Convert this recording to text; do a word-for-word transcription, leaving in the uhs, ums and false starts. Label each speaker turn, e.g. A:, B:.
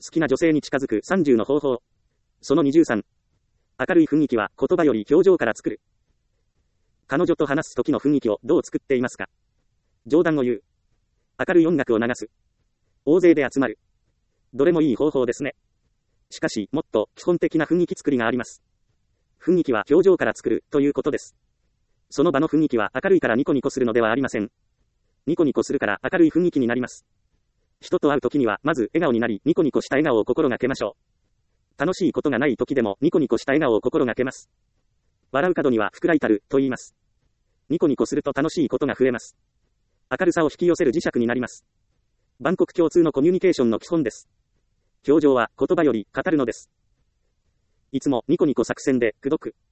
A: 好きな女性に近づくさんじゅうの方法。そのにじゅうさん。明るい雰囲気は言葉より表情から作る。彼女と話す時の雰囲気をどう作っていますか？冗談を言う。明るい音楽を流す。大勢で集まる。どれもいい方法ですね。しかし、もっと基本的な雰囲気作りがあります。雰囲気は表情から作るということです。その場の雰囲気は明るいからニコニコするのではありません。ニコニコするから明るい雰囲気になります。人と会う時にはまず笑顔になりニコニコした笑顔を心がけましょう。楽しいことがない時でもニコニコした笑顔を心がけます。笑う角には福来たると言います。ニコニコすると楽しいことが増えます。明るさを引き寄せる磁石になります。万国共通のコミュニケーションの基本です。表情は言葉より語るのです。いつもニコニコ作戦で口説く。